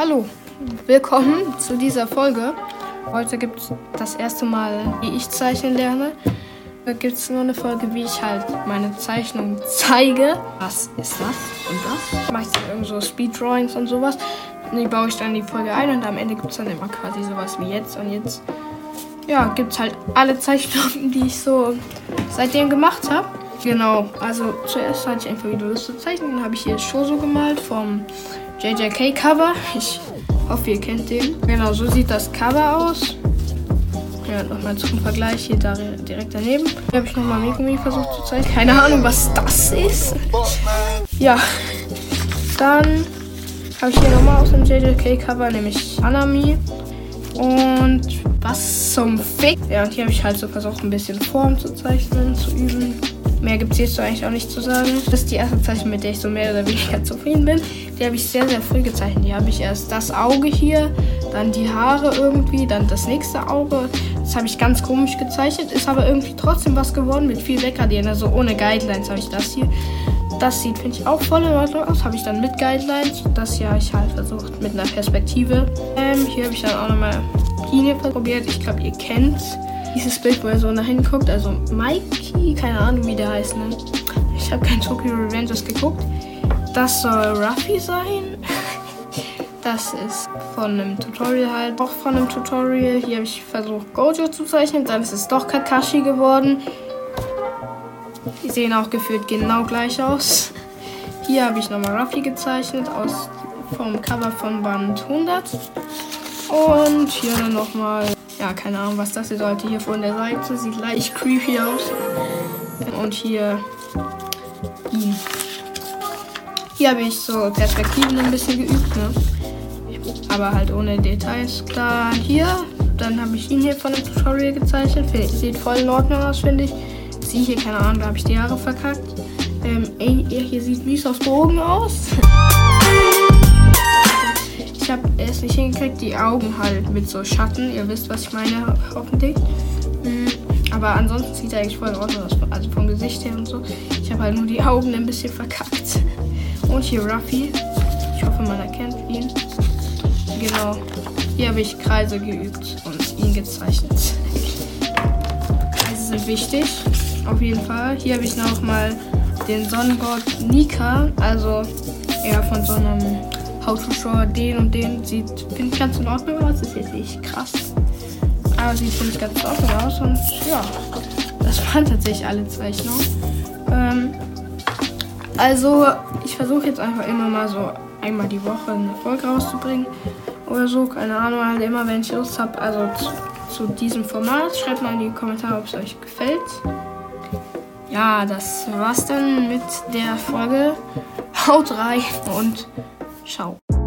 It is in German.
Hallo, willkommen zu dieser Folge. Heute gibt es das erste Mal, wie ich zeichnen lerne. Da gibt es nur eine Folge, wie ich halt meine Zeichnung zeige. Was ist das und das? Mache ich dann irgend so Speeddrawings und sowas. Und die baue ich dann in die Folge ein und am Ende gibt es dann immer quasi sowas wie jetzt. Und jetzt gibt es halt alle Zeichnungen, die ich so seitdem gemacht habe. Genau, also zuerst hatte ich einfach wieder Lust zu zeichnen. Dann habe ich hier Shoujo gemalt vom JJK Cover. Ich hoffe, ihr kennt den. Genau, so sieht das Cover aus. Ja, nochmal zum Vergleich hier direkt daneben. Hier habe ich nochmal Megumi versucht zu zeichnen. Keine Ahnung, was das ist. Ja, dann habe ich hier nochmal aus dem JJK Cover, nämlich Hanami. Und was zum Fick. Ja, und hier habe ich halt so versucht, ein bisschen Form zu zeichnen, zu üben. Mehr gibt es hierzu eigentlich auch nicht zu sagen. Das ist die erste Zeichnung, mit der ich so mehr oder weniger zufrieden bin. Die habe ich sehr, sehr früh gezeichnet. Die habe ich erst das Auge hier, dann die Haare irgendwie, dann das nächste Auge. Das habe ich ganz komisch gezeichnet, ist aber irgendwie trotzdem was geworden mit viel Wegradieren. Also ohne Guidelines habe ich das hier. Das sieht, finde ich, auch voll in Ordnung aus. Habe ich dann mit Guidelines. Das hier habe ich halt versucht mit einer Perspektive. Hier habe ich dann auch nochmal Linie probiert. Ich glaube, ihr kennt dieses Bild, wo er so nach hinten guckt. Also Mikey, keine Ahnung, wie der heißt. Ne? Ich habe kein Tokyo Revengers geguckt. Das soll Ruffy sein. Das ist von einem Tutorial halt. Auch von einem Tutorial. Hier habe ich versucht, Gojo zu zeichnen. Dann ist es doch Kakashi geworden. Die sehen auch gefühlt genau gleich aus. Hier habe ich nochmal Ruffy gezeichnet vom Cover von Band 100. Und hier dann nochmal, ja, keine Ahnung, was das hier sollte. Hier von der Seite sieht leicht creepy aus. Und hier ihn. Hier habe ich so Perspektiven ein bisschen geübt, ne? Aber halt ohne Details. Klar, hier, dann habe ich ihn hier von dem Tutorial gezeichnet. Sieht voll in Ordnung aus, finde ich. Sie hier, keine Ahnung, da habe ich die Haare verkackt. Hier sieht mies aus Bogen aus. Ich habe es nicht hingekriegt, die Augen halt mit so Schatten. Ihr wisst, was ich meine, hoffentlich. Aber ansonsten sieht er eigentlich voll in Ordnung aus. Also vom Gesicht her und so. Ich habe halt nur die Augen ein bisschen verkackt. Und hier Ruffy. Ich hoffe, man erkennt ihn. Genau. Hier habe ich Kreise geübt und ihn gezeichnet. Kreise sind wichtig. Auf jeden Fall. Hier habe ich noch mal den Sonnengott Nika. Also eher von so einem How to Draw den und den. Finde ich ganz in Ordnung aus. Das ist jetzt nicht krass. Aber sieht, finde ich, ganz in Ordnung aus. Und ja, das waren tatsächlich alle Zeichnungen. Also ich versuche jetzt einfach immer mal so einmal die Woche eine Folge rauszubringen. Oder so. Keine Ahnung, halt immer, wenn ich Lust habe. Also zu diesem Format. Schreibt mal in die Kommentare, ob es euch gefällt. Ja, das war's dann mit der Folge. Haut rein und ciao.